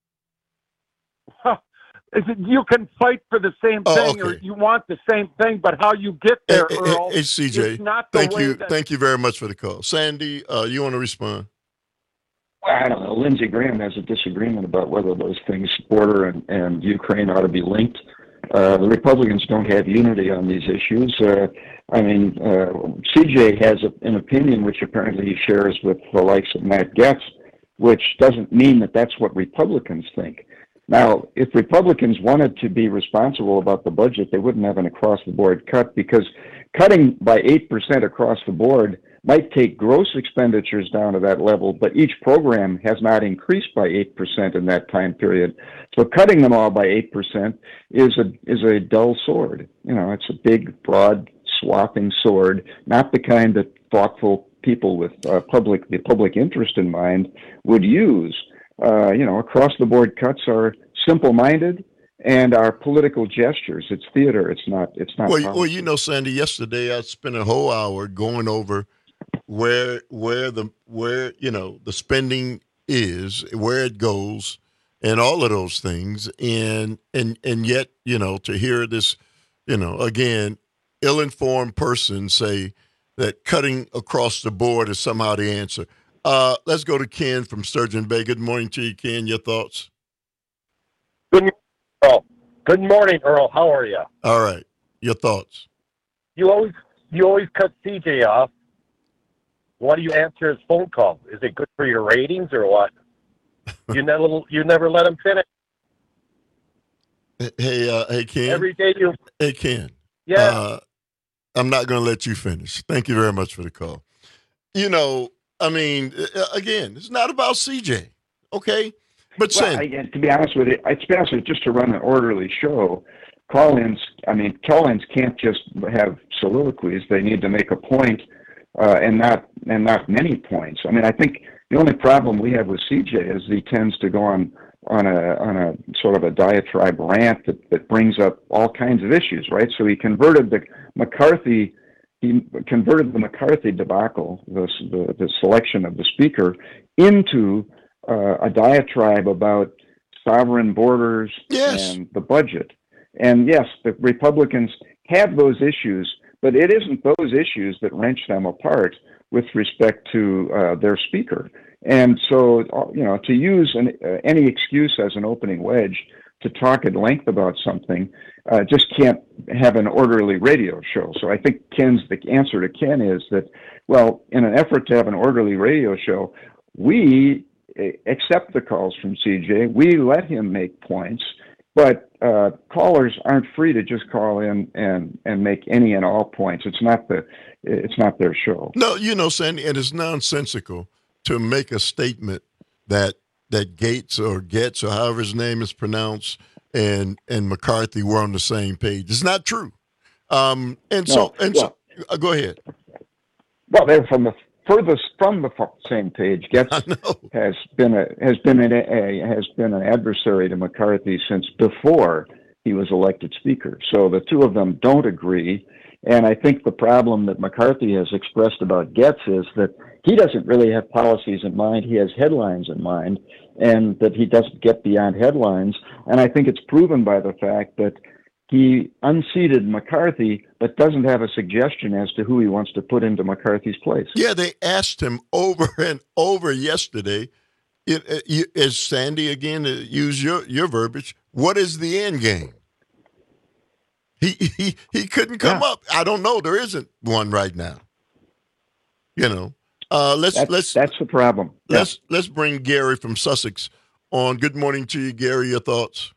Is it, you can fight for the same Oh, thing, or okay. you want the same thing, but how you get there, Hey, hey, Earl, hey, C J, is not the thank way you, that thank you very much for the call. Sandy, uh, you want to respond? I don't know. Lindsey Graham has a disagreement about whether those things, border and, and Ukraine, ought to be linked. Uh, the Republicans don't have unity on these issues. Uh, I mean, uh, C J has a, an opinion which apparently he shares with the likes of Matt Gaetz, which doesn't mean that that's what Republicans think. Now, if Republicans wanted to be responsible about the budget, they wouldn't have an across-the-board cut, because cutting by eight percent across the board might take gross expenditures down to that level, but each program has not increased by eight percent in that time period. So cutting them all by eight percent is a is a dull sword. You know, it's a big, broad, swathing sword, not the kind that thoughtful people with uh, public the public interest in mind would use. Uh, you know, across-the-board cuts are simple-minded and are political gestures. It's theater. It's not. It's not. Well, you- policy. well, you know, Sandy, yesterday I spent a whole hour going over where where the where you know the spending is, where it goes, and all of those things, and and and yet, you know, to hear this, you know, again, ill-informed person say that cutting across the board is somehow the answer. Uh, let's go to Ken from Sturgeon Bay. Good morning to you, Ken. Your thoughts? Good morning, Earl. Good morning, Earl. How are you? All right, your thoughts. You always you always cut C J off. Why do you answer his phone call? Is it good for your ratings or what? You never you never let him finish. Hey, uh, hey, Ken. Every day you Hey, Ken. Yeah. Uh, I'm not going to let you finish. Thank you very much for the call. You know, I mean, again, it's not about C J, okay? But well, Sandy, I, to be honest with you, it's best just to run an orderly show. Call-ins, I mean, call-ins can't just have soliloquies. They need to make a point, uh, and not and not many points. I mean, I think the only problem we have with C J is he tends to go on on a on a sort of a diatribe rant that, that brings up all kinds of issues, right? So he converted the McCarthy. He converted the McCarthy debacle, the, the, the selection of the speaker, into uh, a diatribe about sovereign borders yes. and the budget. And yes, the Republicans have those issues, but it isn't those issues that wrench them apart with respect to uh, their speaker. And so, you know, to use an, uh, any excuse as an opening wedge to talk at length about something uh, just can't have an orderly radio show. So I think Ken's the answer to Ken is that, well, in an effort to have an orderly radio show, we accept the calls from C J. We let him make points, but uh, callers aren't free to just call in and, and make any and all points. It's not the it's not their show. No, you know, Sandy, and it's nonsensical to make a statement that that Gates or Getz or however his name is pronounced and and McCarthy were on the same page. It's not true. Um, and No, so and well, so uh, go ahead. Well, they're from the furthest from the f- same page. Getz has been a has been an, a has been an adversary to McCarthy since before he was elected speaker. So the two of them don't agree. And I think the problem that McCarthy has expressed about Getz is that he doesn't really have policies in mind. He has headlines in mind, and that he doesn't get beyond headlines. And I think it's proven by the fact that he unseated McCarthy, but doesn't have a suggestion as to who he wants to put into McCarthy's place. Yeah, they asked him over and over yesterday. It, uh, you, as Sandy again uh, use your your verbiage, what is the end game? He he he couldn't come Yeah. up. I don't know. There isn't one right now. You know. Uh, let's That's, let's that's the problem. let's let's bring Gary from Sussex on. Good morning to you, Gary. Your thoughts?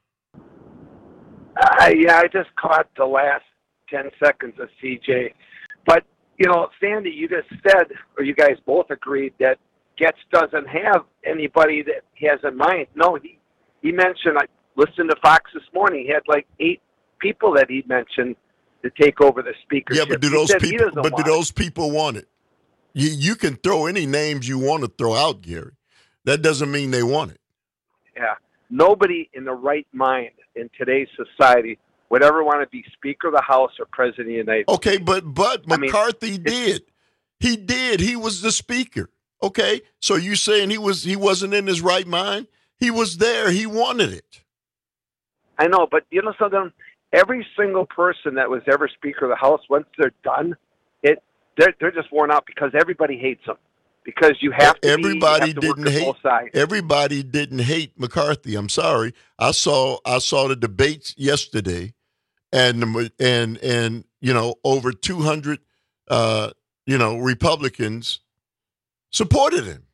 Uh, yeah, I just caught the last ten seconds of C J. But, you know, Sandy, you just said, or you guys both agreed, that Getz doesn't have anybody that he has in mind. No, he, he mentioned, I listened to Fox this morning, he had like eight people that he mentioned to take over the speakership. Yeah, but do He those said he people? doesn't But do want those people want it? You you can throw any names you want to throw out, Gary. That doesn't mean they want it. Yeah. Nobody in the right mind in today's society would ever want to be Speaker of the House or President of the United States. Okay, but but I mean, McCarthy did. He did. He was the speaker. Okay, so you saying he was he wasn't in his right mind? He was there. He wanted it. I know, but you know something? Every single person that was ever Speaker of the House, once they're done, it they're they're just worn out because everybody hates them. Because you have to Everybody be, you have to didn't work hate. both sides. Everybody didn't hate McCarthy. I'm sorry. I saw I saw the debates yesterday, and the- and and you know over two hundred uh, you know Republicans supported him.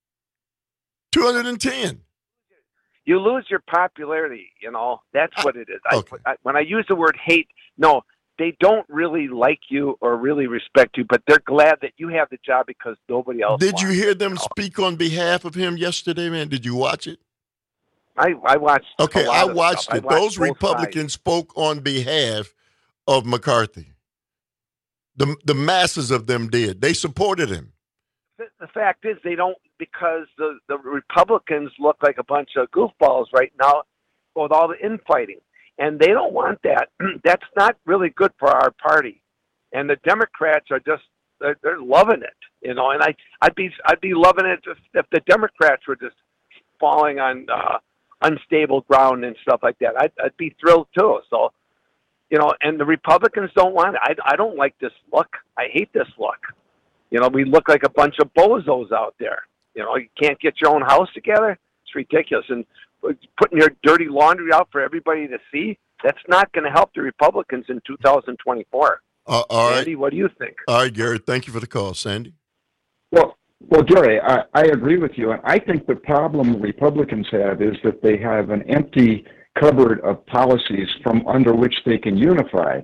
two hundred ten. You lose your popularity, you know. That's what it is. I, I, when I use the word hate, no, they don't really like you or really respect you, but they're glad that you have the job because nobody else Did wants you it, hear them know? speak on behalf of him yesterday, man? Did you watch it? I, I watched Okay, a lot I of watched stuff. I it. watched Those both Republicans spoke on behalf of McCarthy. The the masses of them did. They supported him. The, the fact is they don't, because the, the Republicans look like a bunch of goofballs right now with all the infighting. And they don't want that. That's not really good for our party. And the Democrats are just, they're, they're loving it, you know. And I, I'd be, I'd be loving it if, if the Democrats were just falling on uh, unstable ground and stuff like that. I'd, I'd be thrilled too. So, you know, and the Republicans don't want it. I, I don't like this look. I hate this look. You know, we look like a bunch of bozos out there. You know, you can't get your own house together. It's ridiculous. And putting your dirty laundry out for everybody to see, that's not going to help the Republicans in two thousand twenty-four. Uh, all right. Andy, what do you think? All right, Gary. Thank you for the call, Sandy. Well, well, Gary, I, I agree with you. And I think the problem Republicans have is that they have an empty cupboard of policies from under which they can unify.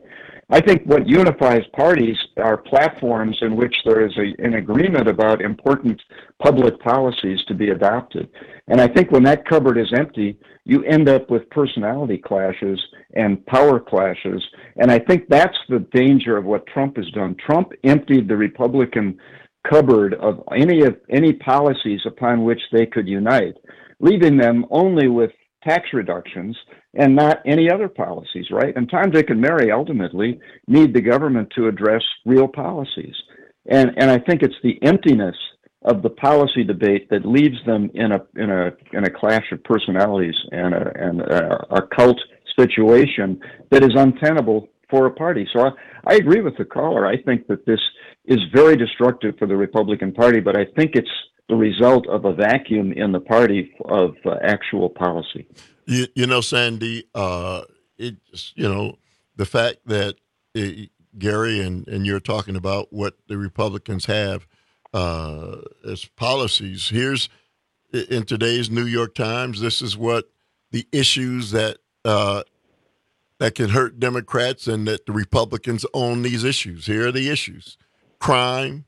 I think what unifies parties are platforms in which there is a, an agreement about important public policies to be adopted. And I think when that cupboard is empty, you end up with personality clashes and power clashes. And I think that's the danger of what Trump has done. Trump emptied the Republican cupboard of any of any policies upon which they could unite, leaving them only with tax reductions and not any other policies, right? And Tom, Dick, and Mary ultimately need the government to address real policies. And and I think it's the emptiness of the policy debate that leaves them in a in a in a clash of personalities and a and a, a cult situation that is untenable for a party. So I, I agree with the caller. I think that this is very destructive for the Republican Party, but I think it's the result of a vacuum in the party of uh, actual policy. You, you know, Sandy, uh, it you know the fact that uh, Gary and, and you're talking about what the Republicans have uh, as policies. Here's in today's New York Times. This is what the issues that uh, that can hurt Democrats, and that the Republicans own these issues. Here are the issues: crime,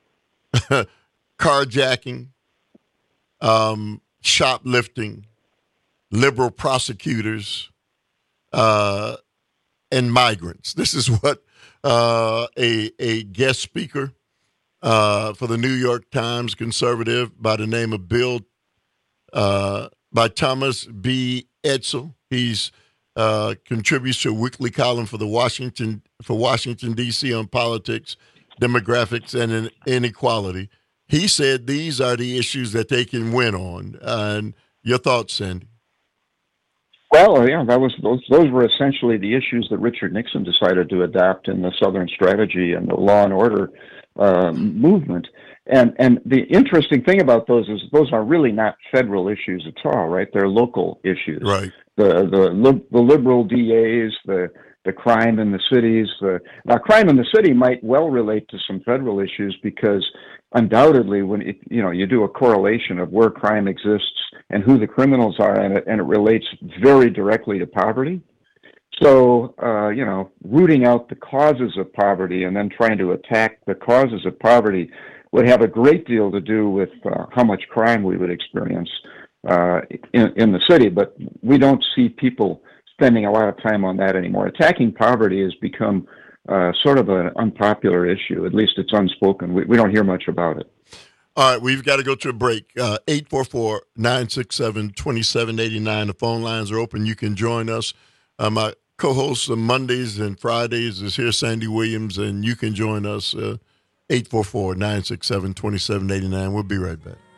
carjacking, um, shoplifting, liberal prosecutors, uh, and migrants. This is what uh, a a guest speaker uh, for the New York Times, conservative by the name of Bill, uh, by Thomas B. Edsall. He's uh, contributes to a weekly column for the Washington for Washington D C on politics, demographics, and inequality. He said these are the issues that they can win on. And your thoughts, Sandy? Well, yeah, that was those. Those were essentially the issues that Richard Nixon decided to adopt in the Southern Strategy and the Law and Order uh, movement. And and the interesting thing about those is those are really not federal issues at all, right? They're local issues. Right. The the the liberal D As, the the crime in the cities. The, now, crime in the city might well relate to some federal issues because undoubtedly, when it, you know you do a correlation of where crime exists and who the criminals are, and it, and it relates very directly to poverty. So, uh, you know, rooting out the causes of poverty and then trying to attack the causes of poverty would have a great deal to do with uh, how much crime we would experience uh, in, in the city. But we don't see people spending a lot of time on that anymore. Attacking poverty has become uh, sort of an unpopular issue. At least it's unspoken. We, we don't hear much about it. All right, we've got to go to a break. Uh, eight four four, nine six seven, two seven eight nine. The phone lines are open. You can join us. Uh, my co-host on Mondays and Fridays is here, Sandy Williams, and you can join us, uh, eight four four, nine six seven, two seven eight nine. We'll be right back.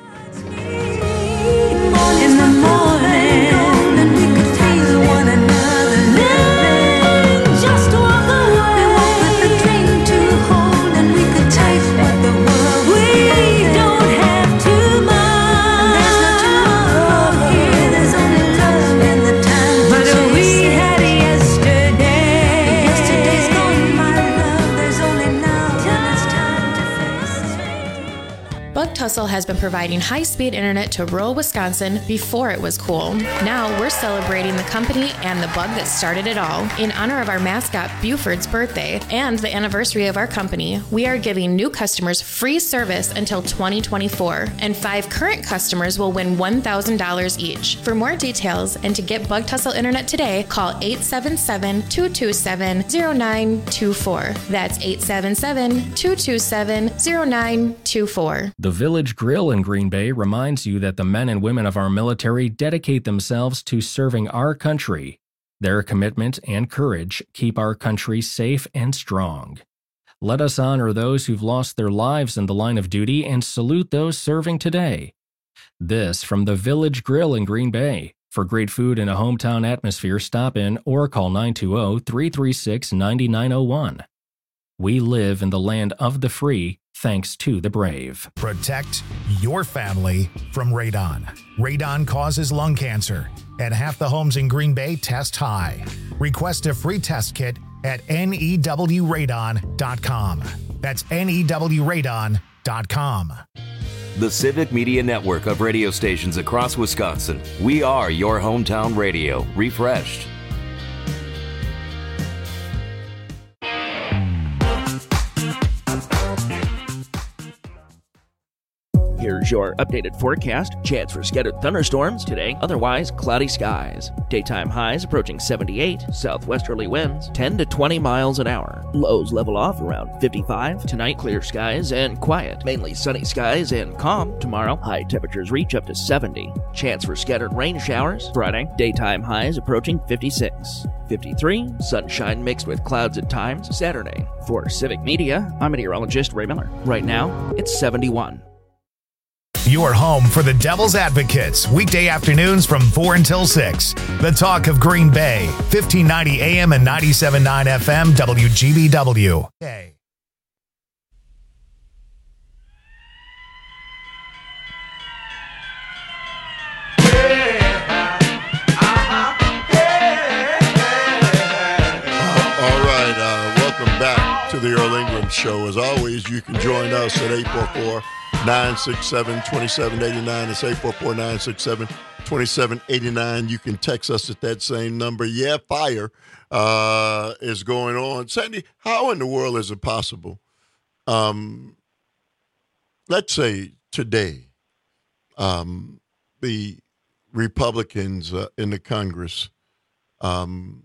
In the morning, and we could taste one another living. Just walk away, walk with a drink to hold, and we could taste what the world we don't have too much. There's no tomorrow here, there's only love in the time. But we had yesterday. Yesterday's gone, my love. There's only now, till it's time to face it. Bug Tussle has been providing high-speed internet to rural Wisconsin before it was cool. Now we're celebrating the company and the bug that started it all. In honor of our mascot Buford's birthday and the anniversary of our company, we are giving new customers free service until twenty twenty-four, and five current customers will win one thousand dollars each. For more details and to get Bug Tussle internet today, call eight seven seven, two two seven, zero nine two four. That's eight seven seven, two two seven, zero nine two four. The Village Grill in Green Bay reminds you that the men and women of our military dedicate themselves to serving our country. Their commitment and courage keep our country safe and strong. Let us honor those who've lost their lives in the line of duty and salute those serving today. This from the Village Grill in Green Bay. For great food and a hometown atmosphere, stop in or call nine two zero, three three six, nine nine zero one. We live in the land of the free, thanks to the brave. Protect your family from radon. Radon causes lung cancer, and half the homes in Green Bay test high. Request a free test kit at N E W radon dot com. That's N E W radon dot com. The Civic Media Network of radio stations across Wisconsin. We are your hometown radio, refreshed. Here's your updated forecast. Chance for scattered thunderstorms today, otherwise cloudy skies. Daytime highs approaching seventy-eight, southwesterly winds ten to twenty miles an hour. Lows level off around fifty-five. Tonight, clear skies and quiet. Mainly sunny skies and calm. Tomorrow, high temperatures reach up to seventy. Chance for scattered rain showers. Friday, daytime highs approaching fifty-six. fifty-three, sunshine mixed with clouds at times. Saturday. For Civic Media, I'm meteorologist Ray Miller. Right now, it's seventy-one. Your home for the Devil's Advocates, weekday afternoons from four until six. The talk of Green Bay, fifteen ninety A M and ninety-seven point nine F M, W G B W. Hey. To the Earl Ingram Show. As always, you can join us at eight four four, nine six seven, two seven eight nine. It's eight four four, nine six seven, two seven eight nine. You can text us at that same number. Yeah, fire uh, is going on. Sandy, how in the world is it possible? Um, let's say today, um, the Republicans uh, in the Congress um,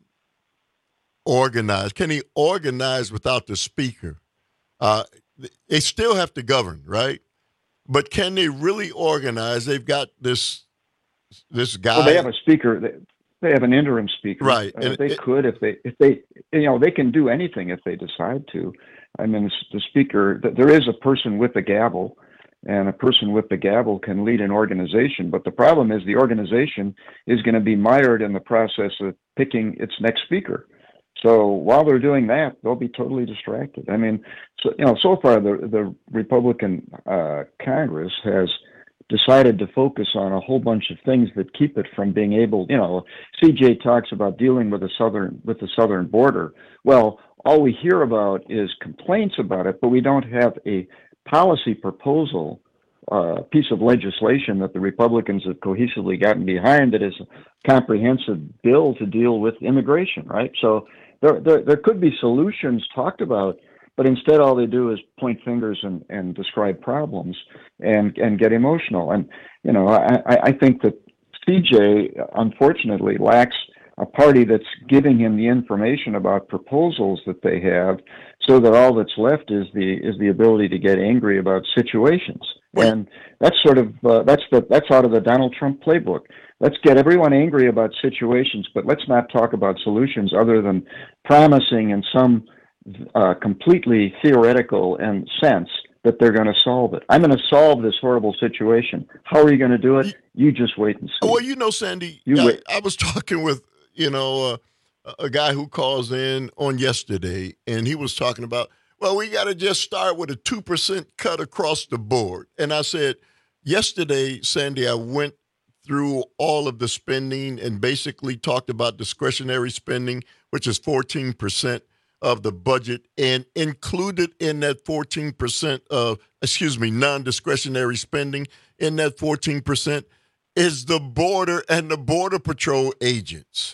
organize. Can he organize without the speaker? Uh, they still have to govern, right? But can they really organize? They've got this this guy. Well, they have a speaker. They, they have an interim speaker, right? Uh, and they it, could if they if they you know they can do anything if they decide to. I mean, the speaker. There is a person with a gavel, and a person with the gavel can lead an organization. But the problem is the organization is going to be mired in the process of picking its next speaker. So while they're doing that, they'll be totally distracted. I mean, so you know, so far the the Republican uh, Congress has decided to focus on a whole bunch of things that keep it from being able. You know, C J talks about dealing with the southern with the southern border. Well, all we hear about is complaints about it, but we don't have a policy proposal, uh, piece of legislation that the Republicans have cohesively gotten behind that is a comprehensive bill to deal with immigration, right? So there, there, there could be solutions talked about, but instead all they do is point fingers and, and describe problems and, and get emotional. And, you know, I, I think that C J, unfortunately, lacks a party that's giving him the information about proposals that they have, so that all that's left is the is the ability to get angry about situations. And that's sort of uh, that's the that's out of the Donald Trump playbook. Let's get everyone angry about situations, but let's not talk about solutions other than promising in some uh, completely theoretical and sense that they're going to solve it. I'm going to solve this horrible situation. How are you going to do it? You just wait and see. Well, you know, Sandy, you I, wait. I was talking with, you know, uh, a guy who calls in on yesterday, and he was talking about, well, we got to just start with a two percent cut across the board. And I said, yesterday, Sandy, I went through all of the spending and basically talked about discretionary spending, which is fourteen percent of the budget, and included in that fourteen percent of, excuse me, non-discretionary spending in that fourteen percent is the border and the Border Patrol agents.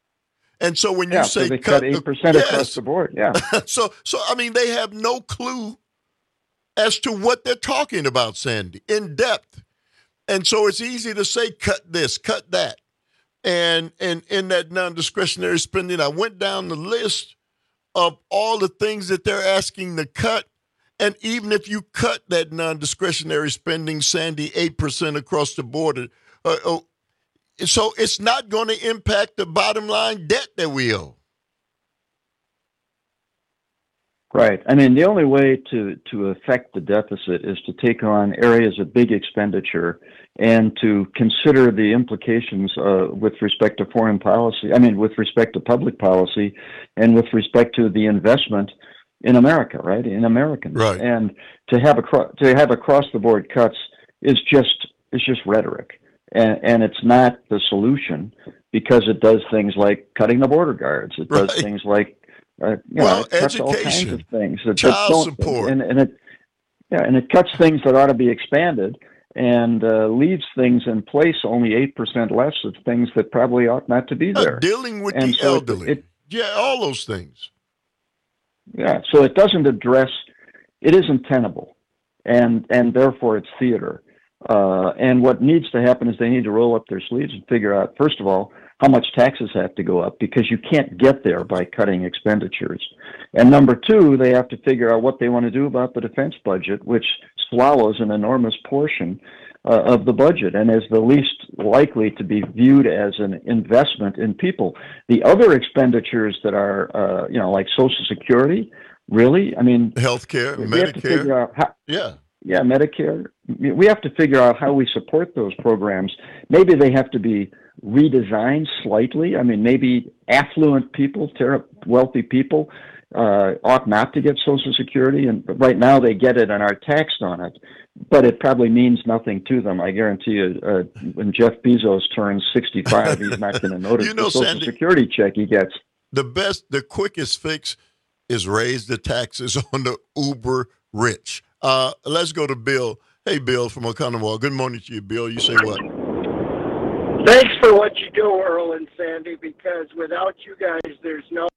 And so when yeah, you say so they cut cut eight percent yes. across the board, yeah. so, so I mean, they have no clue as to what they're talking about, Sandy, in depth. And so it's easy to say, cut this, cut that. And, and in that non-discretionary spending, I went down the list of all the things that they're asking to cut. And even if you cut that non-discretionary spending, Sandy, eight percent across the board, uh, uh, so it's not going to impact the bottom line debt that we owe. Right. I mean, the only way to, to affect the deficit is to take on areas of big expenditure and to consider the implications uh, with respect to foreign policy, I mean, with respect to public policy and with respect to the investment in America, right, in Americans. Right. And to have, acro- to have across-the-board cuts is just, is just rhetoric. And, and it's not the solution, because it does things like cutting the border guards. It does Right. things like, uh, you Well, know, it cuts all kinds education, of things. It, child that don't- support. And, and it, yeah, and it cuts things that ought to be expanded and uh, leaves things in place only eight percent less of things that probably ought not to be Uh, there. dealing with And the so it- elderly. it- yeah, all those things. Yeah, so it doesn't address, it isn't tenable, and and therefore it's theater. Uh, and what needs to happen is they need to roll up their sleeves and figure out, first of all, how much taxes have to go up, because you can't get there by cutting expenditures. And number two, they have to figure out what they want to do about the defense budget, which swallows an enormous portion uh, of the budget and is the least likely to be viewed as an investment in people. The other expenditures that are, uh, you know, like Social Security, really, I mean, healthcare, we have to figure Medicare. out how, Yeah. yeah, Medicare. We have to figure out how we support those programs. Maybe they have to be redesigned slightly. I mean, maybe affluent people, ter- wealthy people, uh, ought not to get Social Security, and but right now they get it and are taxed on it. But it probably means nothing to them. I guarantee you, uh, when Jeff Bezos turns sixty-five, he's not going to notice You know, the Social Sandy, Security check he gets. The best, the quickest fix is raise the taxes on the uber rich. Uh, let's go to Bill. Hey, Bill from Oconomowoc. Good morning to you, Bill. You say what? Thanks for what you do, Earl and Sandy, because without you guys, there's no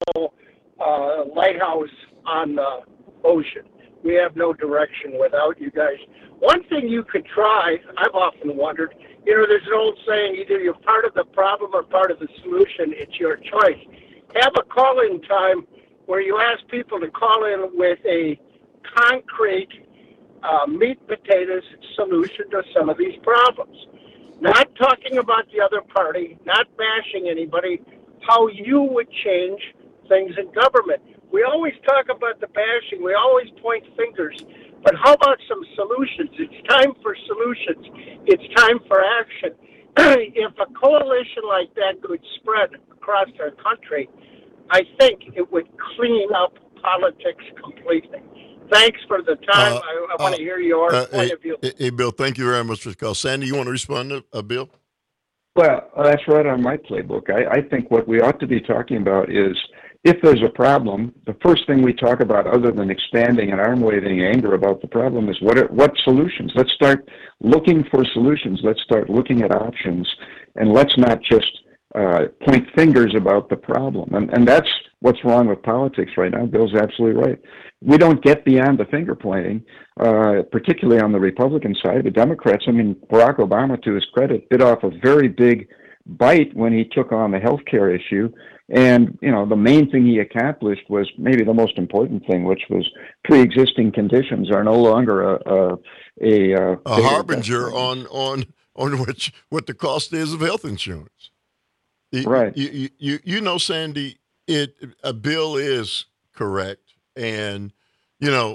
uh, lighthouse on the ocean. We have no direction without you guys. One thing you could try, I've often wondered, you know, there's an old saying, either you're part of the problem or part of the solution. It's your choice. Have a call-in time where you ask people to call in with a concrete uh, meat potatoes solution to some of these problems. Not talking about the other party, not bashing anybody, how you would change things in government. We always talk about the bashing, we always point fingers, but how about some solutions? It's time for solutions. It's time for action. If a coalition like that could spread across our country, I think it would clean up politics completely. Thanks for the time. Uh, I, I want uh, to hear your uh, point hey, of view. Hey, Bill, thank you very much for the call. Sandy, you want to respond to uh, Bill? Well, that's right on my playbook. I, I think what we ought to be talking about is, if there's a problem, the first thing we talk about, other than expanding and arm-waving anger about the problem, is what are, what solutions. Let's start looking for solutions. Let's start looking at options, and let's not just uh, point fingers about the problem. And, and that's what's wrong with politics right now. Bill's absolutely right. We don't get beyond the finger pointing, uh, particularly on the Republican side. The Democrats, I mean, Barack Obama, to his credit, bit off a very big bite when he took on the health care issue. And, you know, the main thing he accomplished was maybe the most important thing, which was pre-existing conditions are no longer a a, a, a, a harbinger on on on what what the cost is of health insurance. Right. You you you, you know, Sandy, it a bill is correct, and you know,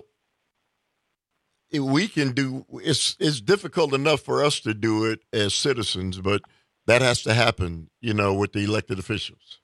it, we can do. It's it's difficult enough for us to do it as citizens, but that has to happen, you know, with the elected officials.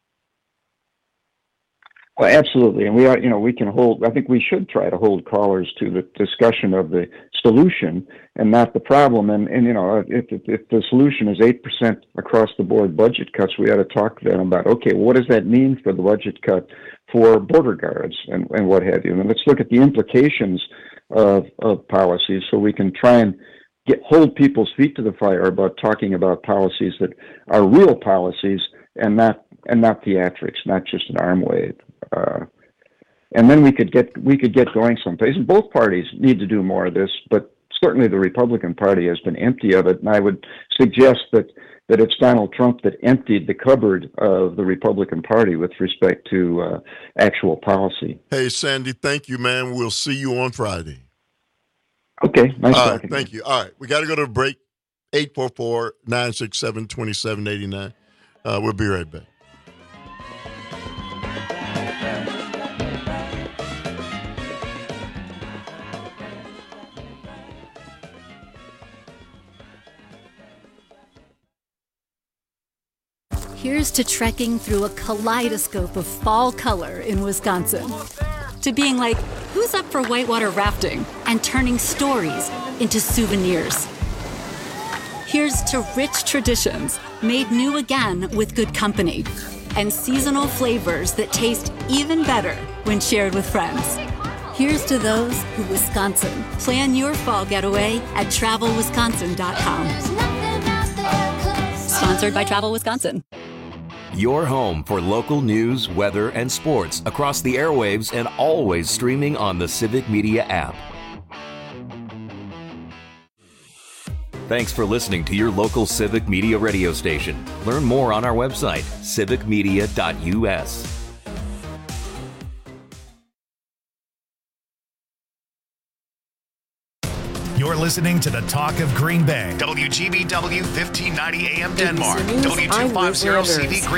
Well, absolutely, and we are. You know, we can hold. I think we should try to hold callers to the discussion of the solution and not the problem. And and you know, if if, if the solution is eight percent across the board budget cuts, we ought to talk to them about, okay, what does that mean for the budget cut for border guards and and what have you? And let's look at the implications of of policies, so we can try and get hold people's feet to the fire about talking about policies that are real policies and not and not theatrics, not just an arm wave. Uh, and then we could get we could get going someplace. And both parties need to do more of this, but certainly the Republican Party has been empty of it. And I would suggest that, that it's Donald Trump that emptied the cupboard of the Republican Party with respect to uh, actual policy. Hey, Sandy, thank you, man. We'll see you on Friday. Okay, nice All talking. right, thank you. All right, we got to go to a break. eight four four, nine six seven, two seven eight nine. Uh, we'll be right back. Here's to trekking through a kaleidoscope of fall color in Wisconsin. To being like, who's up for whitewater rafting? And turning stories into souvenirs. Here's to rich traditions made new again with good company. And seasonal flavors that taste even better when shared with friends. Here's to those who Wisconsin. Plan your fall getaway at travel wisconsin dot com. Sponsored by Travel Wisconsin. Your home for local news, weather, and sports across the airwaves and always streaming on the Civic Media app. Thanks for listening to your local Civic Media radio station. Learn more on our website, civic media dot u s. You're listening to the Talk of Green Bay. W G B W fifteen ninety A M Denmark. W two fifty C V Green